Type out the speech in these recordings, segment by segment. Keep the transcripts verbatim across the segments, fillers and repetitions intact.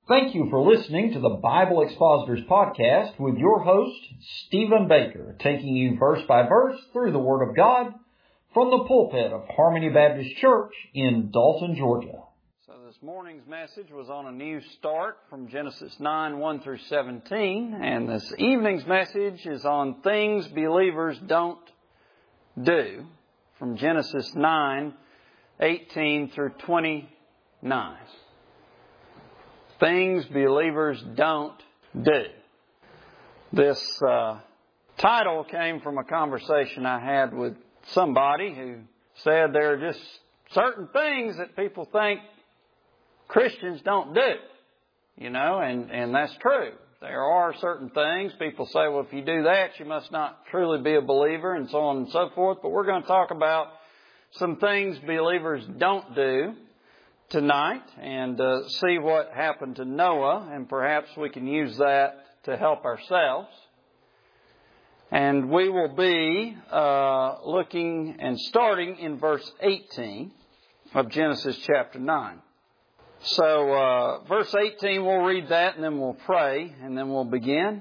Thank you for listening to the Bible Expositors Podcast with your host, Stephen Baker, taking you verse by verse through the Word of God from the pulpit of Harmony Baptist Church in Dalton, Georgia. So this morning's message was on a new start from Genesis nine, one through seventeen, and this evening's message is on things believers don't do from Genesis nine, eighteen through twenty-nine. Things believers don't do. This uh, title came from a conversation I had with somebody who said there are just certain things that people think Christians don't do. You know, and, and that's true. There are certain things. People say, well, if you do that, you must not truly be a believer, and so on and so forth. But we're going to talk about some things believers don't do tonight and uh, see what happened to Noah, and perhaps we can use that to help ourselves. And we will be uh, looking and starting in verse eighteen of Genesis chapter nine. So uh, verse eighteen, we'll read that and then we'll pray and then we'll begin.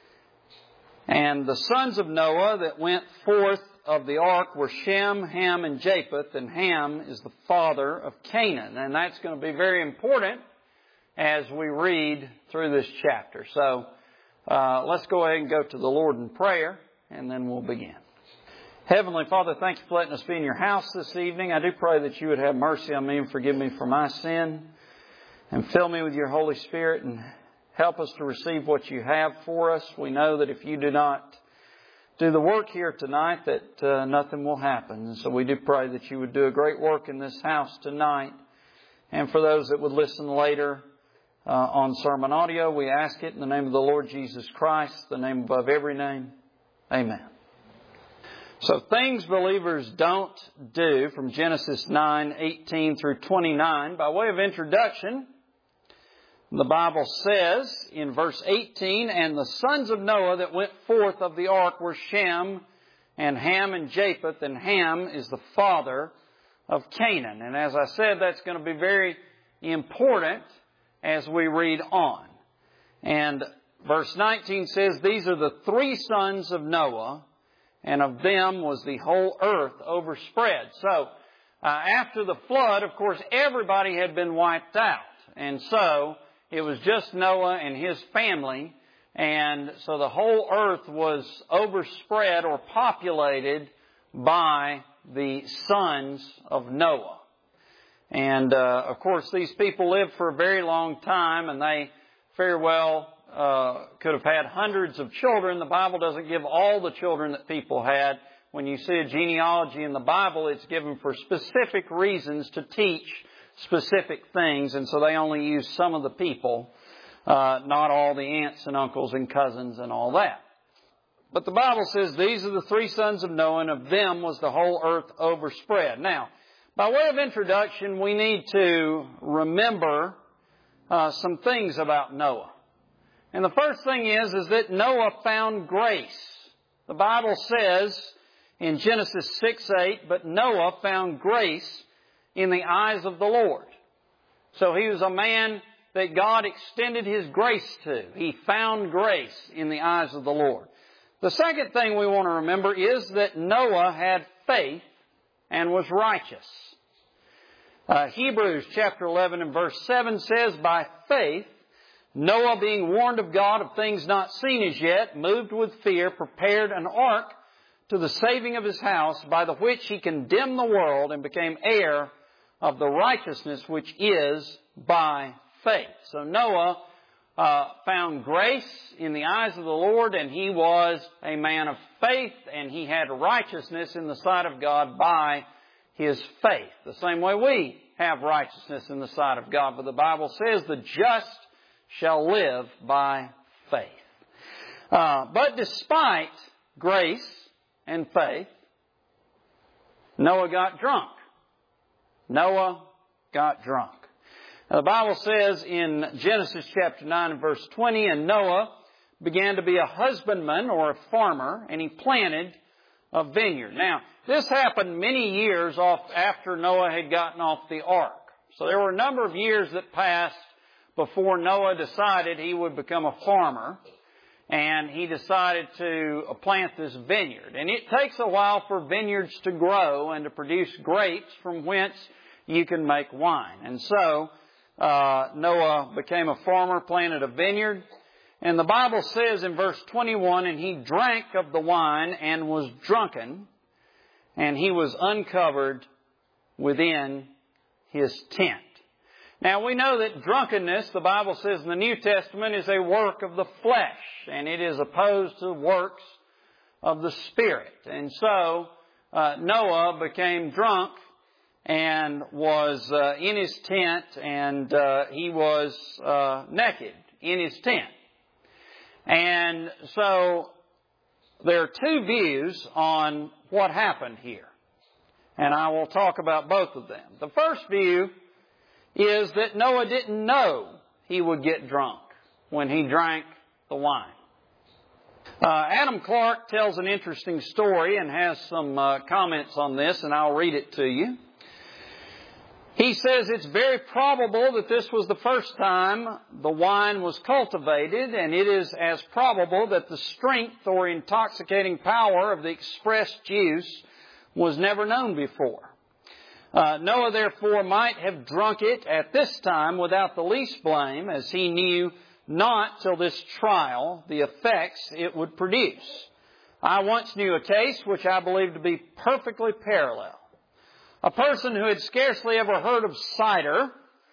And the sons of Noah that went forth of the ark were Shem, Ham, and Japheth, and Ham is the father of Canaan. And that's going to be very important as we read through this chapter. So uh, let's go ahead and go to the Lord in prayer, and then we'll begin. Heavenly Father, thank you for letting us be in your house this evening. I do pray that you would have mercy on me and forgive me for my sin, and fill me with your Holy Spirit and help us to receive what you have for us. We know that if you do not do the work here tonight, that uh, nothing will happen. And so we do pray that you would do a great work in this house tonight. And for those that would listen later uh, on sermon audio, we ask it in the name of the Lord Jesus Christ, the name above every name. Amen. So things believers don't do from Genesis nine, eighteen through twenty-nine. By way of introduction, the Bible says in verse eighteen, and the sons of Noah that went forth of the ark were Shem and Ham and Japheth, and Ham is the father of Canaan. And as I said, that's going to be very important as we read on. And verse nineteen says, these are the three sons of Noah, and of them was the whole earth overspread. So uh, after the flood, of course, everybody had been wiped out. And so it was just Noah and his family, and so the whole earth was overspread or populated by the sons of Noah. And, uh, of course, these people lived for a very long time, and they very well uh, could have had hundreds of children. The Bible doesn't give all the children that people had. When you see a genealogy in the Bible, it's given for specific reasons to teach specific things, and so they only use some of the people, uh, not all the aunts and uncles and cousins and all that. But the Bible says these are the three sons of Noah, and of them was the whole earth overspread. Now, by way of introduction, we need to remember uh, some things about Noah. And the first thing is, is that Noah found grace. The Bible says in Genesis six eight, but Noah found grace in the eyes of the Lord. So he was a man that God extended His grace to. He found grace in the eyes of the Lord. The second thing we want to remember is that Noah had faith and was righteous. Uh, Hebrews chapter eleven and verse seven says, by faith, Noah being warned of God of things not seen as yet, moved with fear, prepared an ark to the saving of his house, by the which he condemned the world and became heir of the righteousness which is by faith. So Noah uh, found grace in the eyes of the Lord, and he was a man of faith, and he had righteousness in the sight of God by his faith. The same way we have righteousness in the sight of God. But the Bible says the just shall live by faith. Uh, but despite grace and faith, Noah got drunk. Noah got drunk. Now, the Bible says in Genesis chapter nine and verse twenty, and Noah began to be a husbandman or a farmer, and he planted a vineyard. Now, this happened many years off after Noah had gotten off the ark. So there were a number of years that passed before Noah decided he would become a farmer. And he decided to plant this vineyard. And it takes a while for vineyards to grow and to produce grapes from whence you can make wine. And so uh, Noah became a farmer, planted a vineyard. And the Bible says in verse twenty-one, and he drank of the wine and was drunken, and he was uncovered within his tent. Now we know that drunkenness, the Bible says in the New Testament, is a work of the flesh, and it is opposed to the works of the Spirit. And so uh, Noah became drunk and was uh, in his tent, and uh, he was uh, naked in his tent. And so there are two views on what happened here, and I will talk about both of them. The first view is that Noah didn't know he would get drunk when he drank the wine. Uh, Adam Clarke tells an interesting story and has some uh, comments on this, and I'll read it to you. He says it's very probable that this was the first time the wine was cultivated, and it is as probable that the strength or intoxicating power of the expressed juice was never known before. Uh, Noah, therefore, might have drunk it at this time without the least blame, as he knew not till this trial the effects it would produce. I once knew a case which I believe to be perfectly parallel. A person who had scarcely ever heard of cider,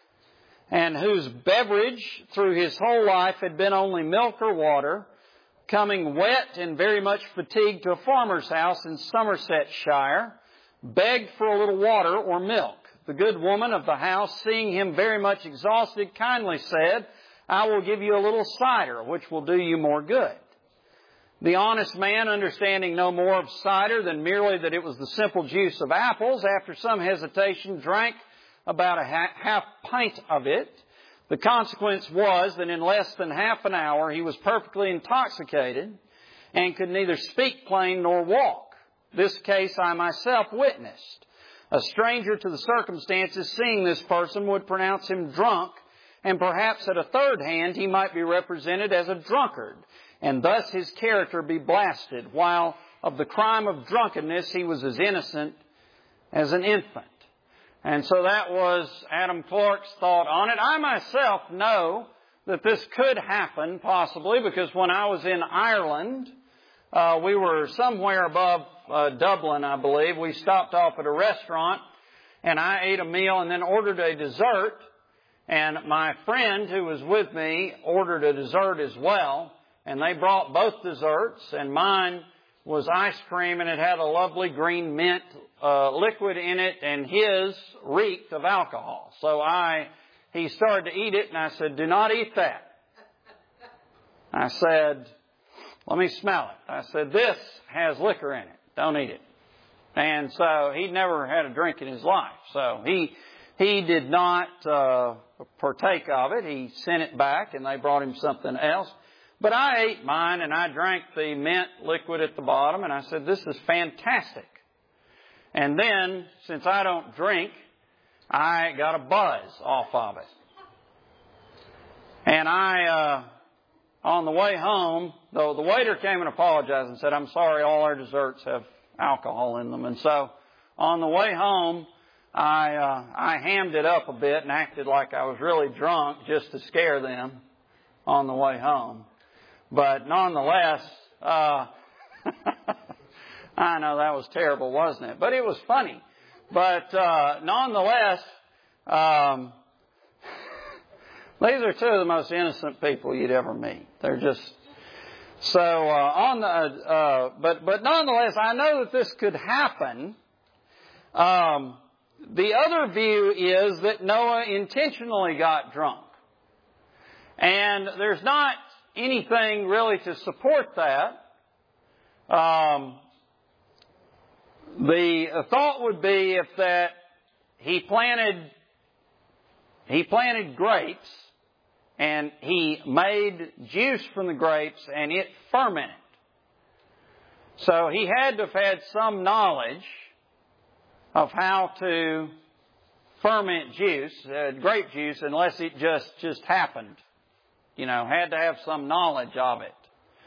and whose beverage through his whole life had been only milk or water, coming wet and very much fatigued to a farmer's house in Somersetshire, begged for a little water or milk. The good woman of the house, seeing him very much exhausted, kindly said, I will give you a little cider, which will do you more good. The honest man, understanding no more of cider than merely that it was the simple juice of apples, after some hesitation drank about a half pint of it. The consequence was that in less than half an hour he was perfectly intoxicated and could neither speak plain nor walk. This case I myself witnessed. A stranger to the circumstances, seeing this person, would pronounce him drunk, and perhaps at a third hand he might be represented as a drunkard, and thus his character be blasted, while of the crime of drunkenness he was as innocent as an infant. And so that was Adam Clarke's thought on it. I myself know that this could happen, possibly, because when I was in Ireland, uh, we were somewhere above uh, Dublin, I believe. We stopped off at a restaurant, and I ate a meal and then ordered a dessert. And my friend who was with me ordered a dessert as well. And they brought both desserts, and mine was ice cream, and it had a lovely green mint uh, liquid in it, and his reeked of alcohol. So I, he started to eat it, and I said, do not eat that. I said, let me smell it. I said, this has liquor in it. Don't eat it. And so he'd never had a drink in his life. So he he did not uh, partake of it. He sent it back, and they brought him something else. But I ate mine, and I drank the mint liquid at the bottom, and I said, this is fantastic. And then, since I don't drink, I got a buzz off of it. And I, uh, on the way home, though the waiter came and apologized and said, I'm sorry, all our desserts have alcohol in them. And so, on the way home, I, uh, I hammed it up a bit and acted like I was really drunk just to scare them on the way home. But nonetheless, uh, I know that was terrible, wasn't it? But it was funny. But uh, nonetheless, um, these are two of the most innocent people you'd ever meet. They're just so uh, on the. Uh, but but nonetheless, I know that this could happen. Um, the other view is that Noah intentionally got drunk, and there's not anything really to support that. Um, the thought would be if that he planted he planted grapes and he made juice from the grapes and it fermented. So he had to have had some knowledge of how to ferment juice, uh, grape juice, unless it just, just happened. You know, had to have some knowledge of it.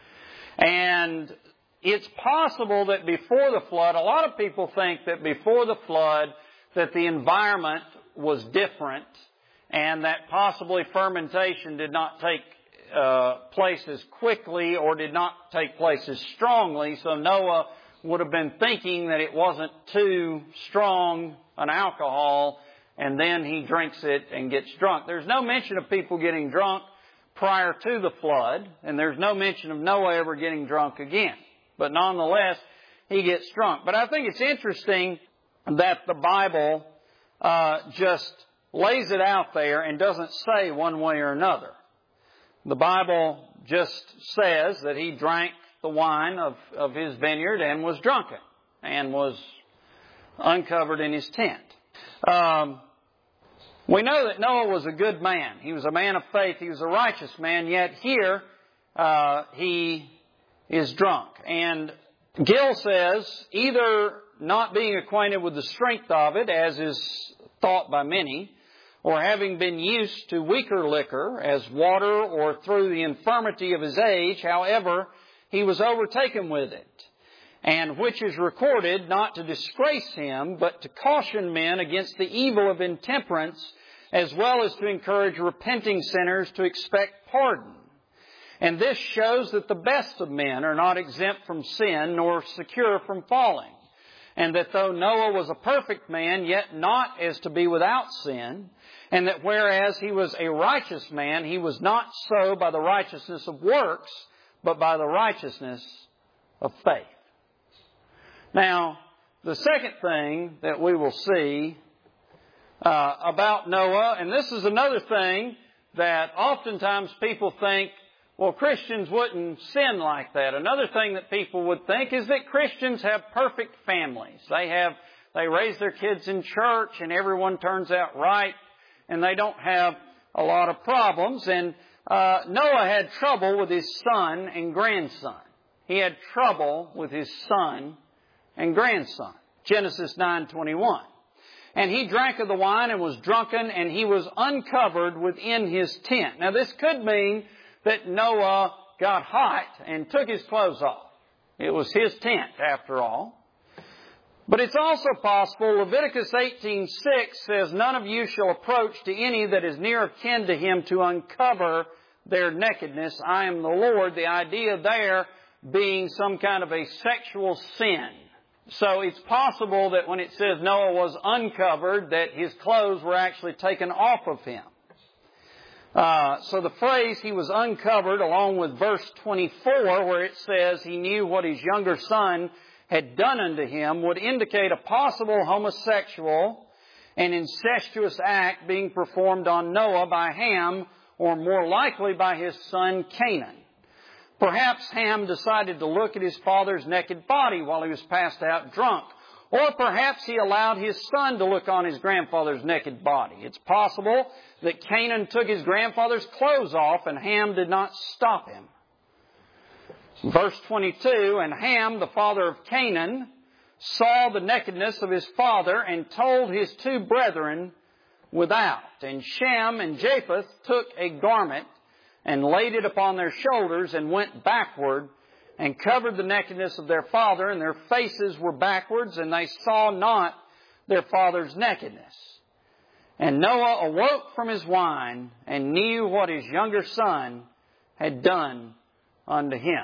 And it's possible that before the flood, a lot of people think that before the flood, that the environment was different and that possibly fermentation did not take uh, place as quickly or did not take place as strongly. So Noah would have been thinking that it wasn't too strong an alcohol, and then he drinks it and gets drunk. There's no mention of people getting drunk prior to the flood, and there's no mention of Noah ever getting drunk again. But nonetheless, he gets drunk. But I think it's interesting that the Bible uh, just lays it out there and doesn't say one way or another. The Bible just says that he drank the wine of, of his vineyard and was drunken and was uncovered in his tent. Um, we know that Noah was a good man. He was a man of faith. He was a righteous man. Yet here uh, he is drunk. And Gill says either not being acquainted with the strength of it, as is thought by many, or having been used to weaker liquor as water, or through the infirmity of his age, however, he was overtaken with it. And which is recorded not to disgrace him, but to caution men against the evil of intemperance, as well as to encourage repenting sinners to expect pardon. And this shows that the best of men are not exempt from sin, nor secure from falling. And that though Noah was a perfect man, yet not as to be without sin, and that whereas he was a righteous man, he was not so by the righteousness of works, but by the righteousness of faith. Now, the second thing that we will see uh, about Noah, and this is another thing that oftentimes people think, well, Christians wouldn't sin like that. Another thing that people would think is that Christians have perfect families. They have, they raise their kids in church and everyone turns out right and they don't have a lot of problems. And uh, Noah had trouble with his son and grandson. He had trouble with his son and grandson. Genesis nine twenty-one. And he drank of the wine and was drunken, and he was uncovered within his tent. Now this could mean that Noah got hot and took his clothes off. It was his tent, after all. But it's also possible, Leviticus eighteen six says, "None of you shall approach to any that is near of kin to him to uncover their nakedness. I am the Lord." The idea there being some kind of a sexual sin. So it's possible that when it says Noah was uncovered, that his clothes were actually taken off of him. Uh, so the phrase "he was uncovered," along with verse twenty-four, where it says he knew what his younger son had done unto him, would indicate a possible homosexual and incestuous act being performed on Noah by Ham, or more likely by his son Canaan. Perhaps Ham decided to look at his father's naked body while he was passed out drunk. Or perhaps he allowed his son to look on his grandfather's naked body. It's possible that Canaan took his grandfather's clothes off and Ham did not stop him. Verse twenty-two, "And Ham, the father of Canaan, saw the nakedness of his father and told his two brethren without. And Shem and Japheth took a garment and laid it upon their shoulders and went backward and covered the nakedness of their father, and their faces were backwards, and they saw not their father's nakedness. And Noah awoke from his wine and knew what his younger son had done unto him."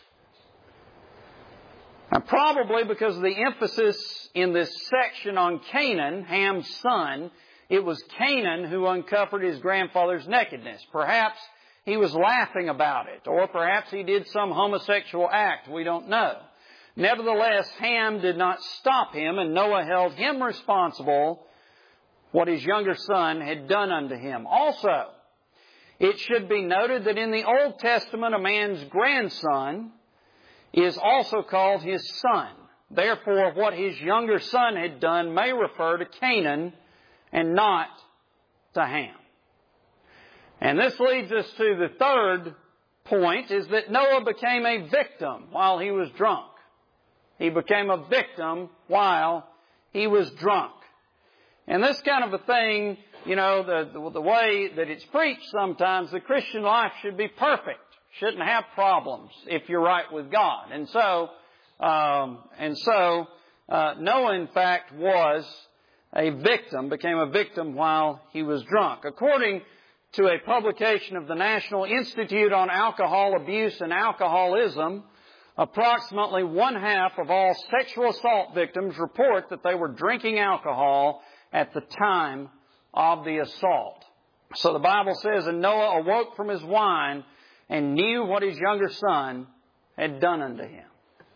Now, probably because of the emphasis in this section on Canaan, Ham's son, it was Canaan who uncovered his grandfather's nakedness. Perhaps he was laughing about it, or perhaps he did some homosexual act. We don't know. Nevertheless, Ham did not stop him, and Noah held him responsible what his younger son had done unto him. Also, it should be noted that in the Old Testament, a man's grandson is also called his son. Therefore, what his younger son had done may refer to Canaan and not to Ham. And this leads us to the third point, is that Noah became a victim while he was drunk. He became a victim while he was drunk. And this kind of a thing, you know, the, the, the way that it's preached sometimes, the Christian life should be perfect. Shouldn't have problems if you're right with God. And so, um, and so, uh, Noah in fact was a victim, became a victim while he was drunk. According to a publication of the National Institute on Alcohol Abuse and Alcoholism, approximately one half of all sexual assault victims report that they were drinking alcohol at the time of the assault. So the Bible says, and Noah awoke from his wine and knew what his younger son had done unto him.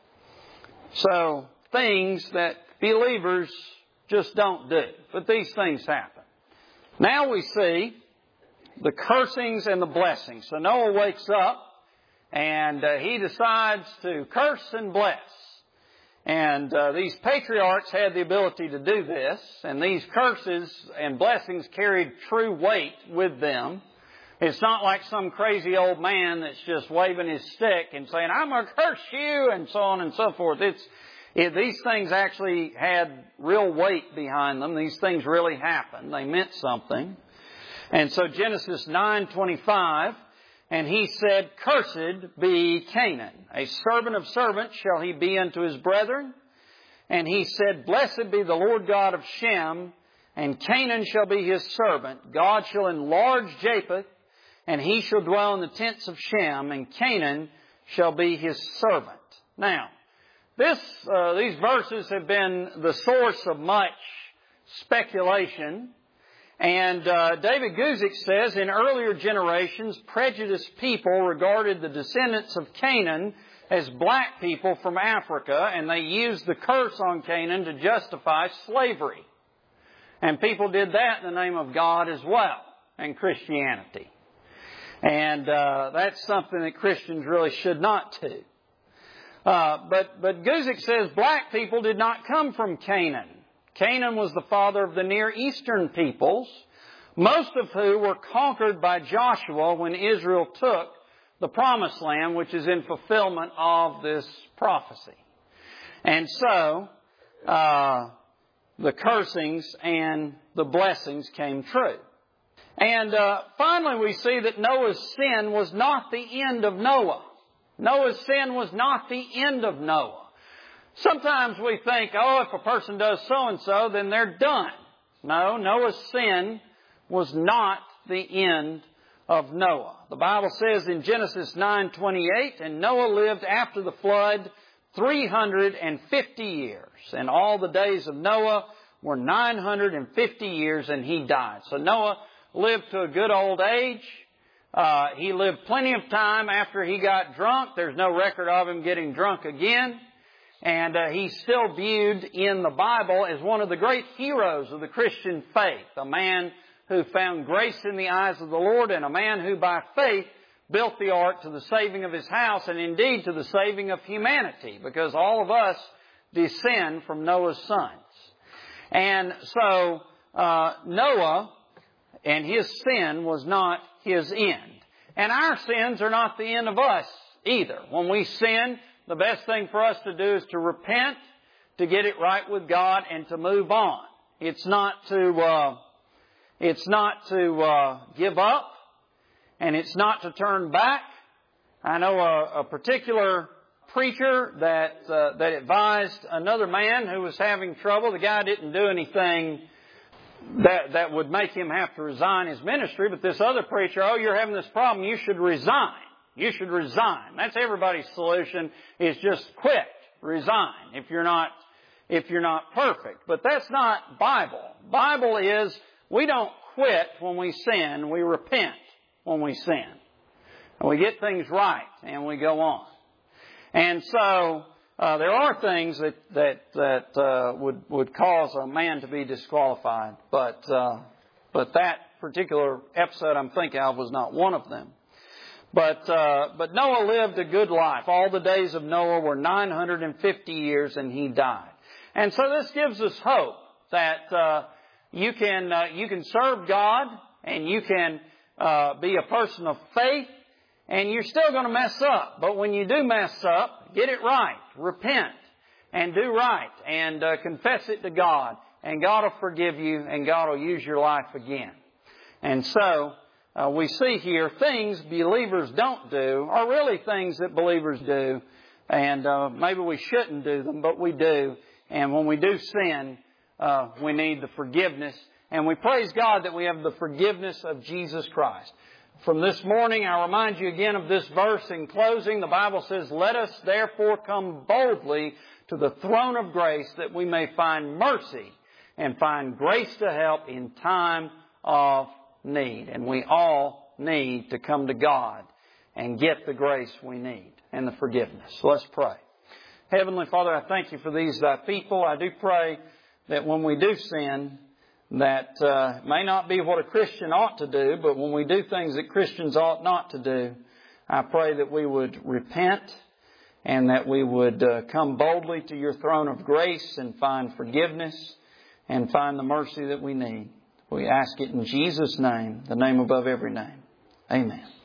So things that believers just don't do. But these things happen. Now we see the cursings and the blessings. So Noah wakes up and uh, he decides to curse and bless. And uh, these patriarchs had the ability to do this. And these curses and blessings carried true weight with them. It's not like some crazy old man that's just waving his stick and saying, I'm going to curse you, and so on and so forth. It's it, These things actually had real weight behind them. These things really happened. They meant something. And so Genesis nine twenty-five, and he said, Cursed be Canaan, a servant of servants shall he be unto his brethren. And he said, Blessed be the Lord God of Shem, and Canaan shall be his servant. God shall enlarge Japheth, and he shall dwell in the tents of Shem, and Canaan shall be his servant. Now, this, uh, these verses have been the source of much speculation. And uh, David Guzik says, in earlier generations, prejudiced people regarded the descendants of Canaan as black people from Africa, and they used the curse on Canaan to justify slavery. And people did that in the name of God as well, and Christianity. And uh, that's something that Christians really should not do. Uh, but, but Guzik says black people did not come from Canaan. Canaan was the father of the Near Eastern peoples, most of who were conquered by Joshua when Israel took the Promised Land, which is in fulfillment of this prophecy. And so, uh, the cursings and the blessings came true. And uh, finally we see that Noah's sin was not the end of Noah. Noah's sin was not the end of Noah. Sometimes we think, oh, if a person does so-and-so, then they're done. No, Noah's sin was not the end of Noah. The Bible says in Genesis nine twenty-eight, and Noah lived after the flood three hundred fifty years. And all the days of Noah were nine hundred fifty years, and he died. So Noah lived to a good old age. Uh, he lived plenty of time after he got drunk. There's no record of him getting drunk again. And uh, he's still viewed in the Bible as one of the great heroes of the Christian faith. A man who found grace in the eyes of the Lord, and a man who by faith built the ark to the saving of his house, and indeed to the saving of humanity, because all of us descend from Noah's sons. And so uh, Noah and his sin was not his end. And our sins are not the end of us either. When we sin, the best thing for us to do is to repent, to get it right with God, and to move on. It's not to uh, it's not to uh, give up, and it's not to turn back. I know a, a particular preacher that uh, that advised another man who was having trouble. The guy didn't do anything that that would make him have to resign his ministry, but this other preacher, oh, you're having this problem, you should resign. You should resign. That's everybody's solution, is just quit, resign, if you're not if you're not perfect. But that's not Bible. Bible is we don't quit when we sin, we repent when we sin. And we get things right and we go on. And so uh, there are things that that that uh, would would cause a man to be disqualified, but uh, but that particular episode I'm thinking of was not one of them. But uh, but Noah lived a good life. All the days of Noah were nine hundred fifty years, and he died. And so this gives us hope that uh, you can uh, you can serve God, and you can uh, be a person of faith, and you're still going to mess up. But when you do mess up, get it right, repent, and do right, and uh, confess it to God, and God will forgive you, and God will use your life again. And so, uh, we see here things believers don't do are really things that believers do. And uh, maybe we shouldn't do them, but we do. And when we do sin, uh, we need the forgiveness. And we praise God that we have the forgiveness of Jesus Christ. From this morning, I remind you again of this verse in closing. The Bible says, "Let us therefore come boldly to the throne of grace that we may find mercy and find grace to help in time of need." And we all need to come to God and get the grace we need and the forgiveness. So let's pray. Heavenly Father, I thank you for these thy people. I do pray that when we do sin, that uh, may not be what a Christian ought to do, but when we do things that Christians ought not to do, I pray that we would repent and that we would uh, come boldly to your throne of grace and find forgiveness and find the mercy that we need. We ask it in Jesus' name, the name above every name. Amen.